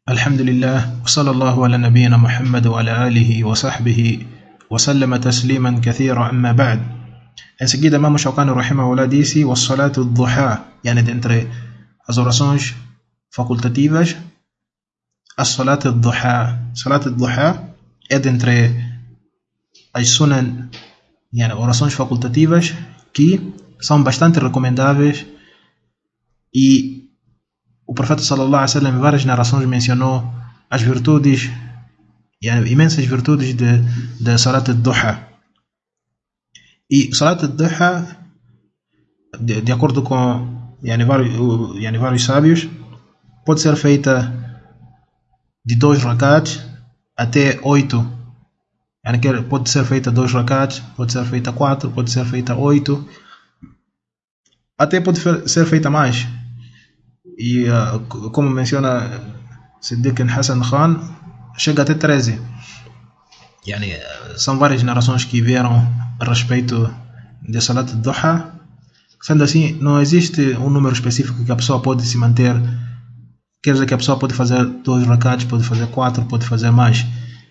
الحمد لله وصلى الله على نبينا محمد وعلى آله وصحبه وسلم تسليما كثيرا أما بعد. Em seguida, Imam Shawkani rahimahullah disse: "Wassalatu ad-duha", yani dentre as orações facultativas, as-salatu ad-duha. Salatu ad-duha é dentre as sunan, yani orações facultativas que são bastante recomendáveis, e o profeta sallallahu alaihi wasallam em várias narrações mencionou as virtudes, yani imensas virtudes de salat ad-duha. E salat ad-duha, de acordo com vários sábios, pode ser feita de 2 rakats até 8. Pode ser feita 2 rakats, pode ser feita 4, pode ser feita 8, até pode ser feita mais. E como menciona Siddiq Hassan Khan, chega até 13. São várias narrações que vieram a respeito de Salat ad-Duha. Sendo assim, não existe um número específico que a pessoa pode se manter. Quer dizer que a pessoa pode fazer 2 rakats, pode fazer 4, pode fazer mais.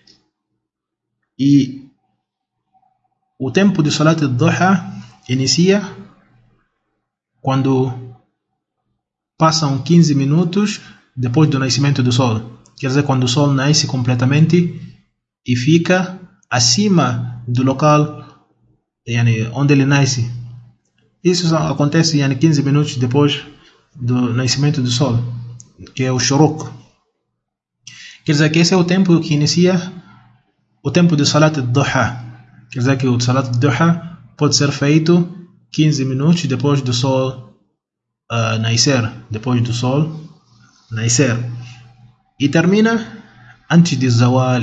E o tempo de Salat ad-Duha inicia quando passam 15 minutos depois do nascimento do sol. Quer dizer, quando o sol nasce completamente e fica acima do local onde ele nasce. Isso acontece 15 minutos depois do nascimento do sol, que é o shuruq. Quer dizer que esse é o tempo que inicia o tempo de Salat ad-Duha. Quer dizer que o Salat ad-Duha pode ser feito 15 minutos depois do sol nascer, e termina antes de Zawal.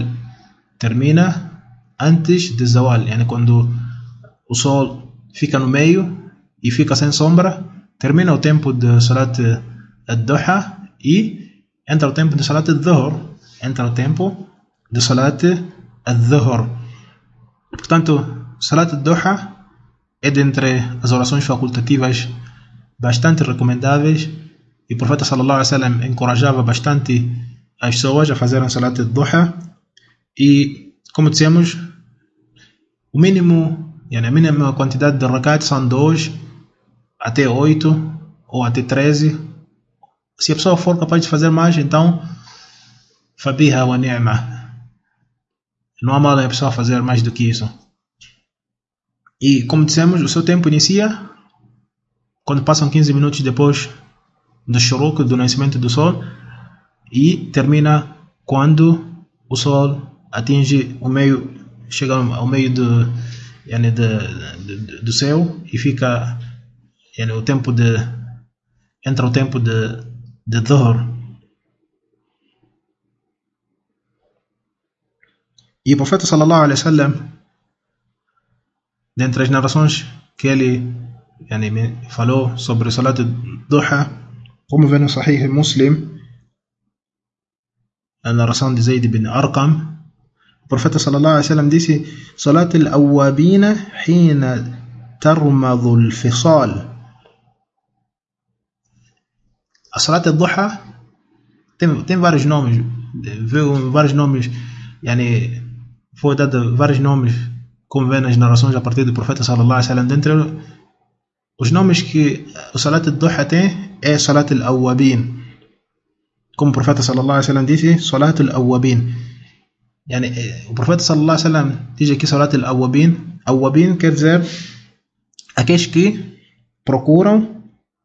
Quando o sol fica no meio e fica sem sombra, termina o tempo de Salat ad-Duha e entra o tempo de Salat ad-Dhuhr. Portanto, Salat ad-Duha é dentre as orações facultativas bastante recomendáveis, e o profeta sallallahu alaihi wasallam encorajava bastante as pessoas a fazerem Salat ad-Duha. E como dissemos, a mínima quantidade de rakats são 2 até 8 ou até 13. Se a pessoa for capaz de fazer mais, então fabiha wa ni'ma, não há mal a pessoa fazer mais do que isso. E como dissemos, o seu tempo inicia quando passam 15 minutos depois do shuruq, do nascimento do sol, e termina quando o sol atinge o meio, chega ao meio do céu, e fica entra o tempo de Dhuhr. E o profeta sallallahu alaihi wasallam, dentre as narrações que ele falou sobre Salat ad-Duha, como vê no Sahih Muslim, a narração de Zayd bin Arqam, o profeta sallallahu alaihi wasallam disse: "Salat al-awwabina hina tarmadu al-fisal". A Salat ad-Duha tem vários nomes, foi dado vários nomes, como vê nas narrações a partir do profeta sallallahu alaihi wasallam. Dentre os nomes que o Salat ad-Duha tem é Salat al-Awwabin. Como o profeta sallallahu alaihi wasallam disse, Salat al-Awwabin. O profeta sallallahu alaihi wasallam diz aqui Salat al-Awwabin. Awwabin quer dizer aqueles que procuram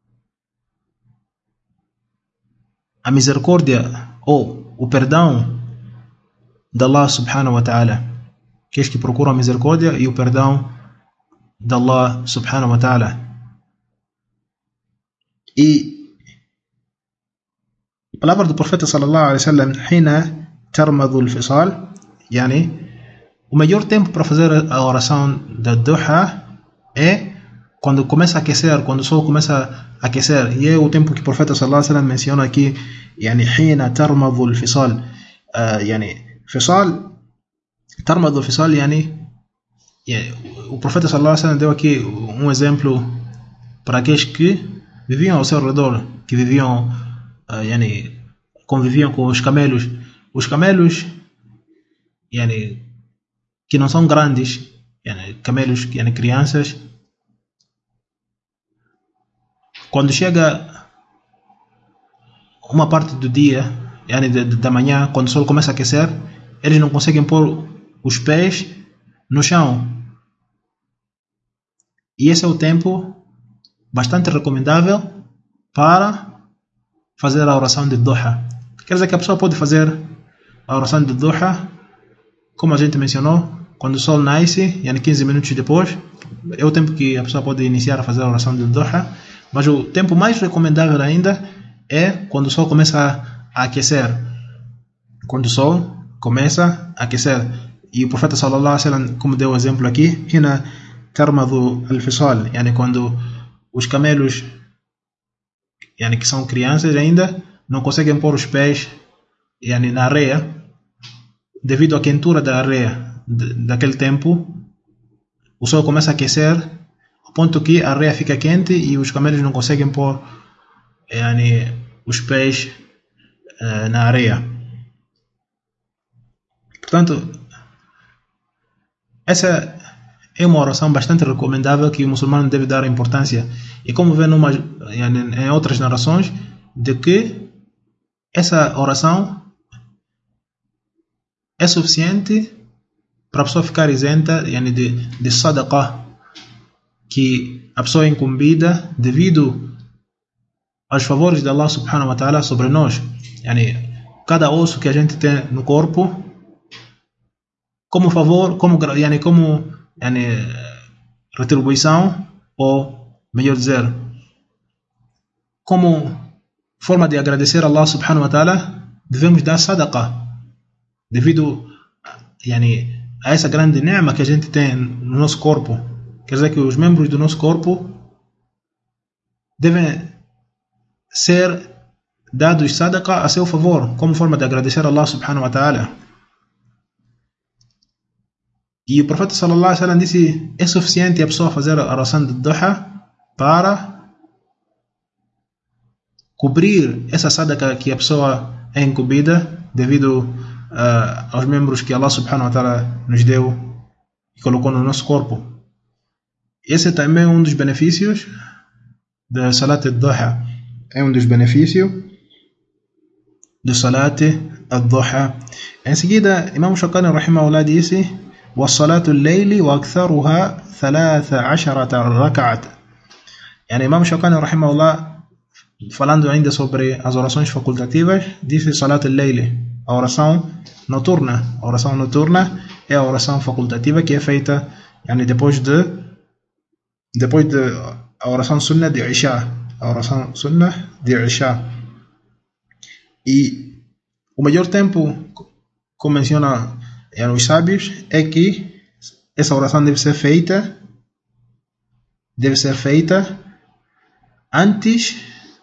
a misericórdia ou o perdão de Allah subhanahu wa ta'ala. Aqueles que procuram a misericórdia e o perdão de Allah subhanahu wa ta'ala. E a palavra do profeta sallallahu alaihi wasallam, hina tarmadu al-fisal, o melhor tempo para fazer a oração da Duha é quando começa a aquecer, quando o sol começa a aquecer. E é o tempo que o profeta sallallahu alaihi wasallam menciona aqui, hina tarmadu al-fisal. Tarmadu al-fisal, o profeta sallallahu alaihi wasallam deu aqui um exemplo para aqueles que viviam ao seu redor, que viviam conviviam com os camelos. Os camelos, yani, que não são grandes, yani, camelos, yani, crianças, quando chega uma parte do dia, yani, da manhã, quando o sol começa a aquecer, eles não conseguem pôr os pés no chão. E esse é o tempo bastante recomendável para fazer a oração de Duha. Quer dizer que a pessoa pode fazer a oração de Duha, como a gente mencionou, quando o sol nasce, yani 15 minutos depois, é o tempo que a pessoa pode iniciar a fazer a oração de Duha. Mas o tempo mais recomendável ainda é quando o sol começa a aquecer. Quando o sol começa a aquecer. E o profeta sallallahu alaihi wasallam, como deu o exemplo aqui, hina tarmadu al-fisal, yani quando os camelos, yani que são crianças ainda, não conseguem pôr os pés, yani, na areia, devido à quentura da areia daquele tempo, o sol começa a aquecer, ao ponto que a areia fica quente e os camelos não conseguem pôr, yani, os pés na areia. Portanto, essa é uma oração bastante recomendável que o muçulmano deve dar importância. E como vê em outras narrações, de que essa oração é suficiente para a pessoa ficar isenta, yani, de sadaqah, que a pessoa é incumbida devido aos favores de Allah subhanahu wa ta'ala sobre nós. Yani, cada osso que a gente tem no corpo, como favor, como retribuição, ou melhor dizer, como forma de agradecer a Allah subhanahu wa ta'ala, devemos dar sadaqah, devido a essa grande ni'ma que a gente tem no nosso corpo. Quer dizer que os membros do nosso corpo devem ser dados sadaqah a seu favor, como forma de agradecer a Allah subhanahu wa ta'ala. E o profeta sallallahu alaihi wasallam disse: é suficiente a pessoa fazer a oração de Duha para cobrir essa sadaqa que a pessoa é incumbida devido aos membros que Allah subhanahu wa ta'ala nos deu e colocou no nosso corpo. Esse é também um dos benefícios da Salat al-Duha. É um dos benefícios do Salat al-Duha. Em seguida, Imam Shawkani rahimahullah disse: وَالصَّلَاةُ اللَّيْلِ وَأَكْثَرُهَا 13 ركعة. Yani, Imam Shawkani rahimahullah, falando ainda sobre as orações facultativas, disse Salat al-Layl, a oração noturna. A oração noturna é a oração facultativa que é feita, yani, depois de a oração sunnah de Isha. A oração sunnah de Isha. E o melhor tempo, como menciona os sábios, é que essa oração deve ser feita antes,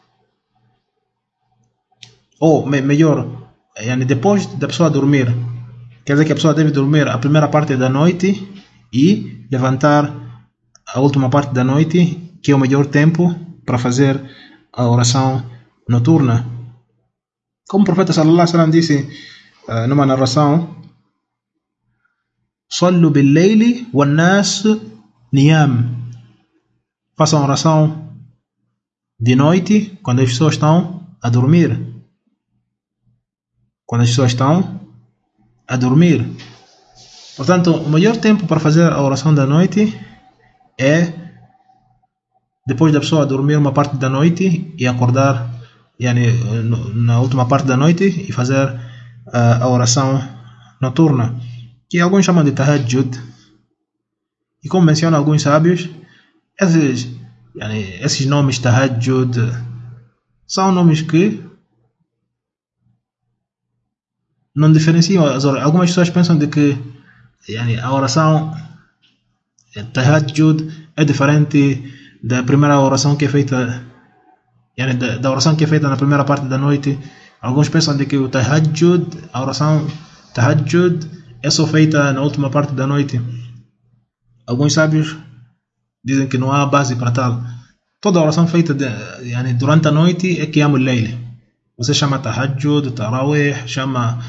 ou melhor, depois da pessoa dormir. Quer dizer que a pessoa deve dormir a primeira parte da noite e levantar a última parte da noite, que é o melhor tempo para fazer a oração noturna. Como o profeta sallallahu alaihi wasallam disse numa narração: صلوا بالليل والناس نيام. Façam oração de noite quando as pessoas estão a dormir. Portanto, o melhor tempo para fazer a oração da noite é depois da pessoa dormir uma parte da noite e acordar, na última parte da noite, e fazer a oração noturna, que alguns chamam de tahajjud. E como mencionam alguns sábios, esses nomes tahajjud são nomes que não diferenciam as orações. Algumas pessoas pensam de que a oração tahajjud é diferente da primeira oração que é feita, da oração que é feita na primeira parte da noite. Alguns pensam de que a oração tahajjud é só feita na última parte da noite. Alguns sábios dizem que não há base para tal. Toda oração feita durante a noite é Qiyamul Layl. Você chama tahajjud, tarawih, chama,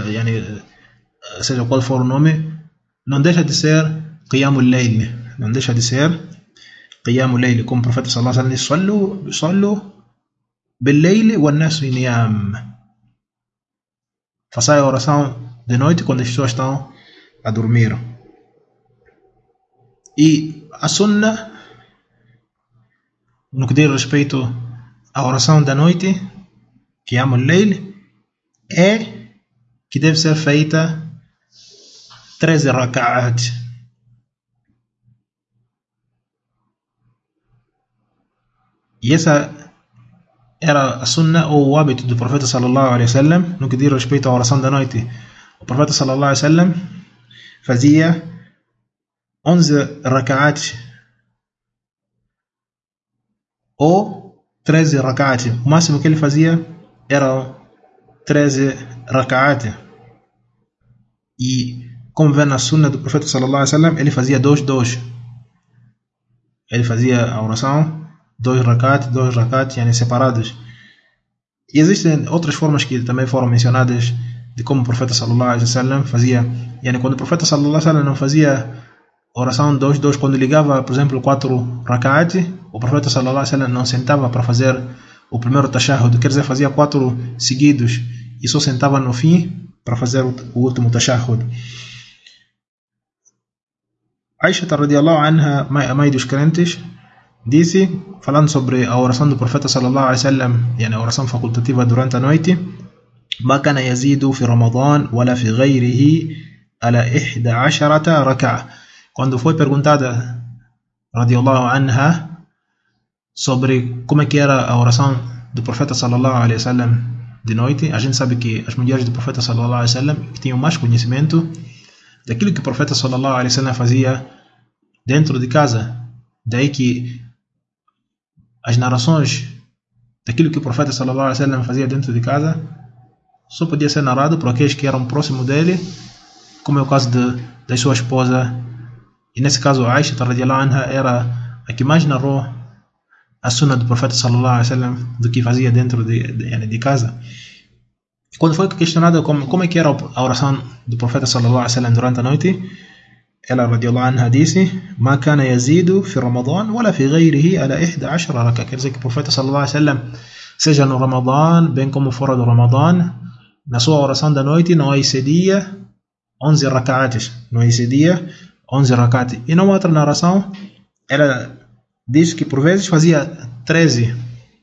seja qual for o nome, não deixa de ser qiyamul layl, não deixa de ser qiyamul layl, como o profeta sallallahu alaihi wasallam diz, sallu bil-layl wan-nas niyam. Faça a oração de noite quando as pessoas estão a dormir. E a sunna, no que diz respeito à oração da noite, qiyamul layl, é que deve ser feita 13 raka'at. E essa era a sunna ou o hábito do profeta sallallahu alaihi wasallam no que diz respeito à oração da noite. O profeta sallallahu alaihi wasallam fazia 11 raka'at ou 13 raka'at. O máximo que ele fazia era 13 raka'at. E como vê na sunna do profeta sallallahu alaihi wasallam, ele fazia 2-2. Ele fazia a oração 2 raka'at, separados. E existem outras formas que também foram mencionadas de como o profeta sallallahu alaihi wasallam fazia. Quando o profeta sallallahu alaihi wasallam não fazia oração 2-2, quando ligava, por exemplo, 4 raka'at, o profeta sallallahu alaihi wasallam não sentava para fazer o primeiro tashahhud, quer dizer, fazia 4 seguidos e só sentava no fim para fazer o último tashahhud. Aisha radhiyallahu anha, a mãe dos crentes, disse, falando sobre a oração do profeta sallallahu alaihi wasallam, a oração facultativa durante a noite: ما كان يزيد في رمضان ولا في غيره على 11 ركعة. Quando foi perguntada, radhiyallahu anha, sobre como é que era a oração do profeta sallallahu alaihi wasallam de noite, a gente sabe que as mulheres do profeta sallallahu alaihi wasallam tinham mais conhecimento daquilo que o profeta sallallahu alaihi wasallam fazia dentro de casa. Daí que as narrações daquilo que o profeta sallallahu alaihi wasallam fazia dentro de casa só podia ser narrado por aqueles que eram próximos dele, como é o caso da sua esposa. E nesse caso, Aisha radhiyallahu anha era a que mais narrou a sunna do profeta sallallahu alaihi wasallam do que fazia dentro de casa. E quando foi questionada como é que era a oração do profeta sallallahu alaihi wasallam durante a noite, ela radhiyallahu anha disse: ما كان يزيد في رمضان ولا في غيره على 11 ركعة. Quer dizer que o profeta sallallahu alaihi wasallam, seja no Ramadã, bem como fora do Ramadã, na sua oração da noite não excedia 11 raka'at. Não excedia 11 raka'at. E numa outra narração, ela diz que por vezes fazia 13.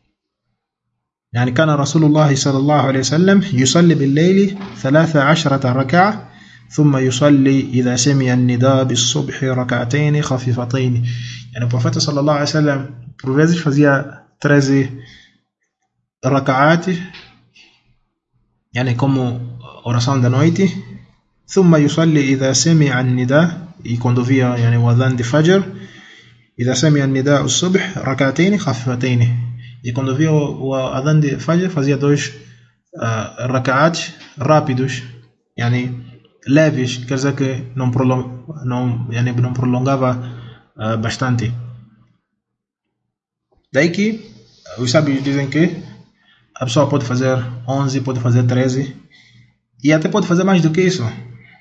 كان رسول الله صلى الله عليه وسلم يصلي بالليل 13 ركعة ثم يصلي إذا سمع النداء بالصبح ركعتين خفيفتين. O profeta sallallahu alaihi wasallam por vezes fazia 13 raka'at, como oração da noite. ثم يصلي إذا سمع النداء, e quando via o adhan de Fajr, إذا سمع النداء الصبح ركعتين خفيفتين. E quando via o adhan de Fajr, fazia 2 raka'at rápidos, leves, quer dizer que não prolongava bastante. Daí que os sábios dizem que a pessoa pode fazer 11, pode fazer 13 e até pode fazer mais do que isso.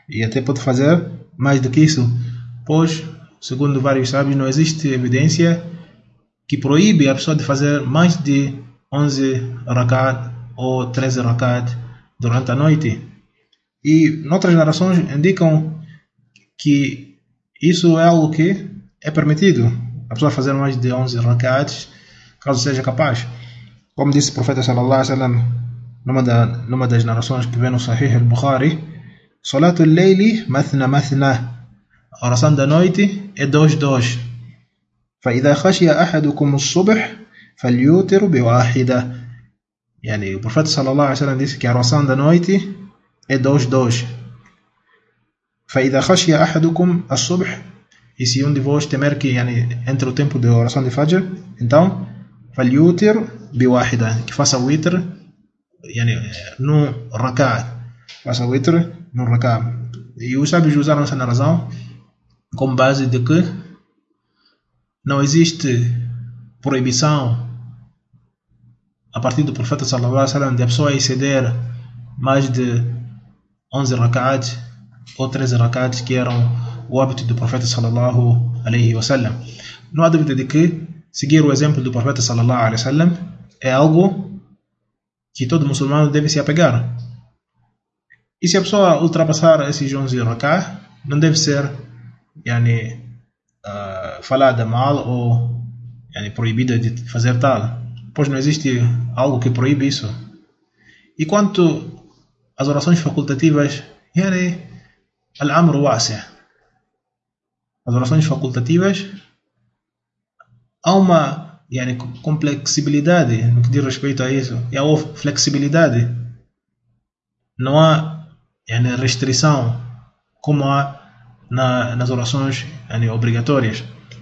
Pois, segundo vários sábios, não existe evidência que proíbe a pessoa de fazer mais de 11 raka'at ou 13 raka'at durante a noite. E outras narrações indicam que isso é algo que é permitido, a pessoa fazer mais de 11 raka'at, caso seja capaz. Como disse o profeta sallallahu alaihi wasallam numa das narrações que vem no Sahih al-Bukhari: Salatul Layli mathna mathna. A oração da noite é 2-2. فإذا خشي أحدكم الصبح فليوتر بواحدة. O profeta sallallahu alaihi wasallam disse que a oração da noite é 2-2. فإذا خشي أحدكم الصبح, e se um de vós temer que entre o tempo de oração de Fajr, então فليوتر بواحدة, que faça o witr num raka'at, E os sábios usaram essa narração como base de que não existe proibição a partir do profeta sallallahu alaihi wasallam de a pessoa exceder mais de 11 rak'at ou 13 rak'at que eram o hábito do profeta sallallahu alaihi wasallam. Não há dúvida de que seguir o exemplo do profeta sallallahu alaihi wasallam é algo que todo muçulmano deve se apegar. E se a pessoa ultrapassar esses 11 rak'at, não deve ser falada mal ou proibida de fazer tal, pois não existe algo que proíbe isso. E quanto às orações facultativas, al-amru wasi'. As orações facultativas, há uma complexibilidade no que diz respeito a isso, e há flexibilidade. Não há restrição como há nas orações obrigatórias.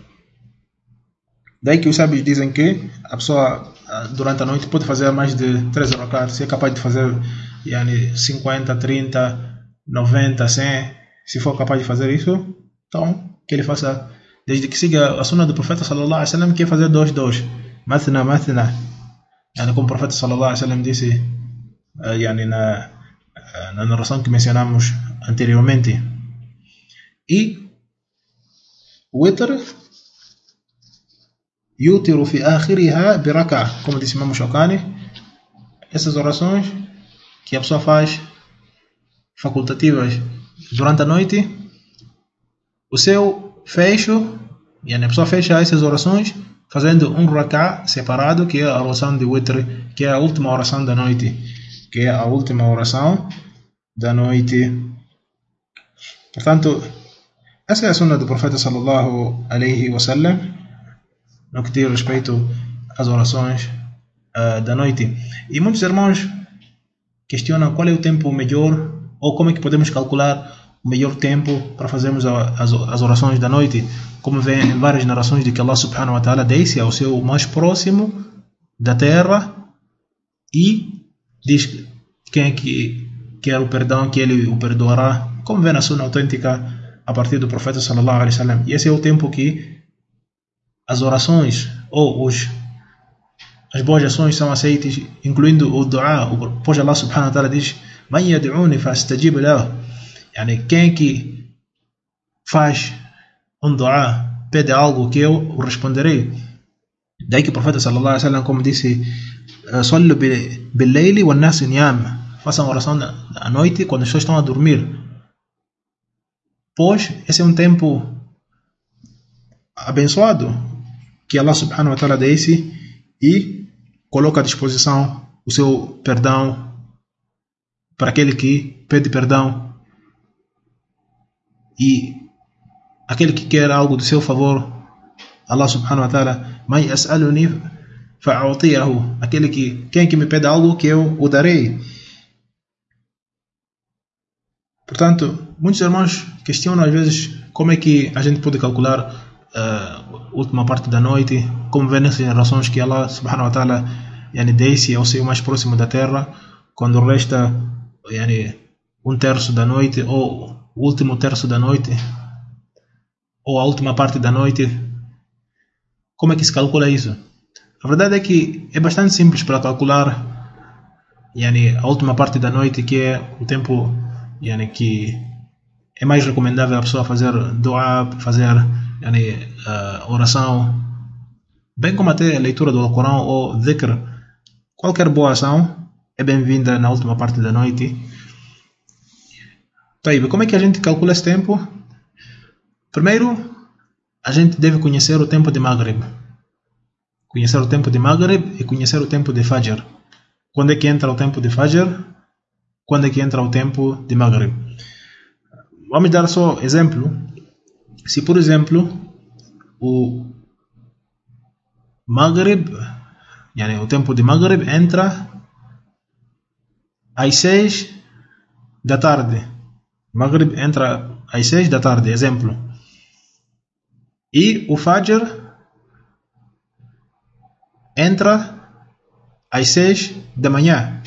Daí que os sábios dizem que a pessoa durante a noite pode fazer mais de 13 rak'at, se é capaz de fazer 50, 30, 90, 100, se for capaz de fazer isso, então que ele faça, desde que siga a sunna do profeta sallallahu alaihi wasallam, que é fazer 2, mathna, como o profeta sallallahu alaihi wasallam disse na narração que mencionamos anteriormente. E o witr yutiru fi akhiriha bi rak'a, como disse Imam Shawkani, essas orações que a pessoa faz facultativas durante a noite, o seu fecho, a pessoa fecha essas orações fazendo um rak'a separado, que é a oração de witr, que é a última oração da noite, Portanto, essa é a sunna do profeta sallallahu alaihi wasallam no que diz respeito às orações da noite. E muitos irmãos questionam qual é o tempo melhor, ou como é que podemos calcular o melhor tempo para fazermos as orações da noite. Como vem em várias narrações de que Allah subhanahu wa ta'ala desce ao seu mais próximo da terra e diz quem é que quer o perdão, que ele o perdoará, como vem na sunna autêntica a partir do profeta sallallahu alaihi wasallam. E esse é o tempo que as orações ou as boas ações são aceitas, incluindo o dua, pois Allah subhanahu wa ta'ala diz: "Man yad'uni fastajib lahu", quem que faz um dua, pede algo que eu o responderei. Daí que o profeta sallallahu alaihi wasallam, como disse, "Sallu bil-layli wan-nas niyam", façam oração à noite quando as pessoas estão a dormir, pois esse é um tempo abençoado que Allah subhanahu wa ta'ala desce e coloca à disposição o seu perdão para aquele que pede perdão, e aquele que quer algo do seu favor, Allah subhanahu wa ta'ala: "Man yas'aluni fa'utiyahu", quem que me pede algo que eu o darei. Portanto, muitos irmãos questionam às vezes como é que a gente pode calcular a última parte da noite, como vê nessas narrações que Allah subhanahu wa ta'ala desce ao seu mais próximo da terra, quando resta um terço da noite, ou o último terço da noite, ou a última parte da noite. Como é que se calcula isso? A verdade é que é bastante simples para calcular a última parte da noite, que é o tempo que é mais recomendável a pessoa fazer dua, fazer oração, bem como até a leitura do Alcorão ou dhikr. Qualquer boa ação é bem-vinda na última parte da noite. Como é que a gente calcula esse tempo? Primeiro, a gente deve conhecer o tempo de Maghrib. Conhecer o tempo de Maghrib e conhecer o tempo de Fajr. Quando é que entra o tempo de Fajr? Quando é que entra o tempo de Maghrib? Vamos dar só exemplo. Se, por exemplo, o Maghrib, o tempo de Maghrib entra às 6 da tarde. Maghrib entra às 6 da tarde, exemplo. E o Fajr entra às 6 da manhã.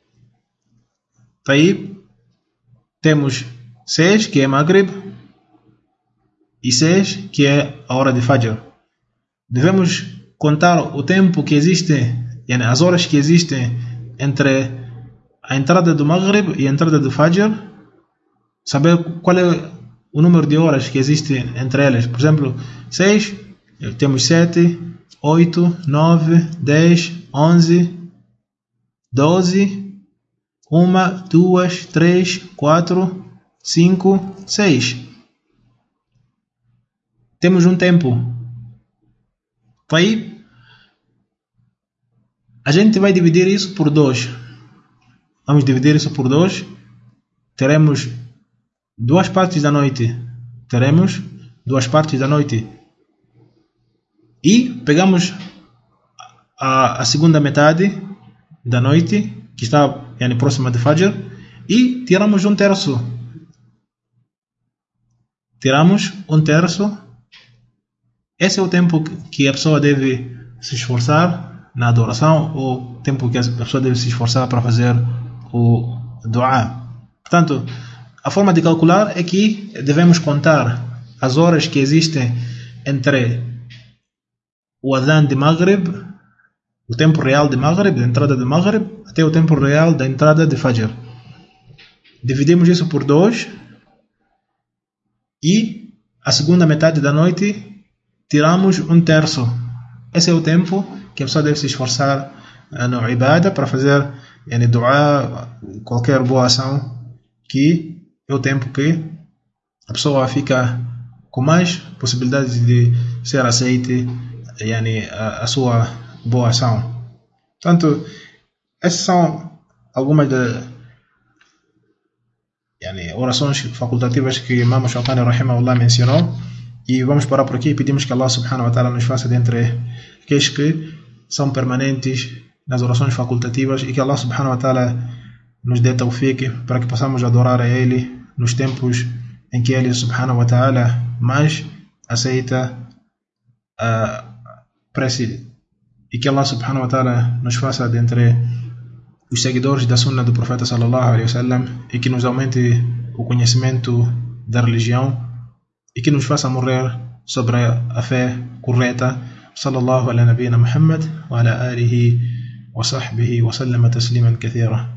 Aí temos 6, que é Maghrib, e 6, que é a hora de Fajr. Devemos contar o tempo que existe يعني as horas que existem entre a entrada do Maghrib e a entrada do Fajr, saber qual é o número de horas que existe entre elas. Por exemplo, 6, temos 7, 8, 9, 10, 11, 12, 1, 2, 3, 4, 5, 6. Temos um tempo. Aí, a gente vai dividir isso por 2. Vamos dividir isso por 2. Teremos 2 partes da noite. Teremos 2 partes da noite. E pegamos a segunda metade da noite, que está próxima de Fajr, e tiramos 1/3. Tiramos 1/3. Esse é o tempo que a pessoa deve se esforçar na adoração, ou tempo que a pessoa deve se esforçar para fazer o dua. Portanto, a forma de calcular é que devemos contar as horas que existem entre o adhan de Maghrib, o tempo real de Maghrib, da entrada de Maghrib, até o tempo real da entrada de Fajr. Dividimos isso por 2 e a segunda metade da noite tiramos 1/3. Esse é o tempo que a pessoa deve se esforçar no ibadah para fazer dua, qualquer boa ação, que é o tempo que a pessoa fica com mais possibilidades de ser aceite a sua boa ação. Portanto, essas são algumas orações facultativas que Imam Shawkani rahimahullah mencionou. E vamos parar por aqui e pedimos que Allah subhanahu wa ta'ala nos faça dentre aqueles que são permanentes nas orações facultativas, e que Allah subhanahu wa ta'ala nos dê tawfiq para que possamos adorar a Ele nos tempos em que Ele subhanahu wa ta'ala mais aceita a prece, e que Allah subhanahu wa ta'ala nos faça dentre os seguidores da sunna do profeta sallallahu alaihi wasallam, e que nos aumente o conhecimento da religião, e que nos faça morrer sobre a fé correta. Sallallahu ala nabiyina Muhammad wa ala alihi wa sahbihi wa sallama tasliman kathira.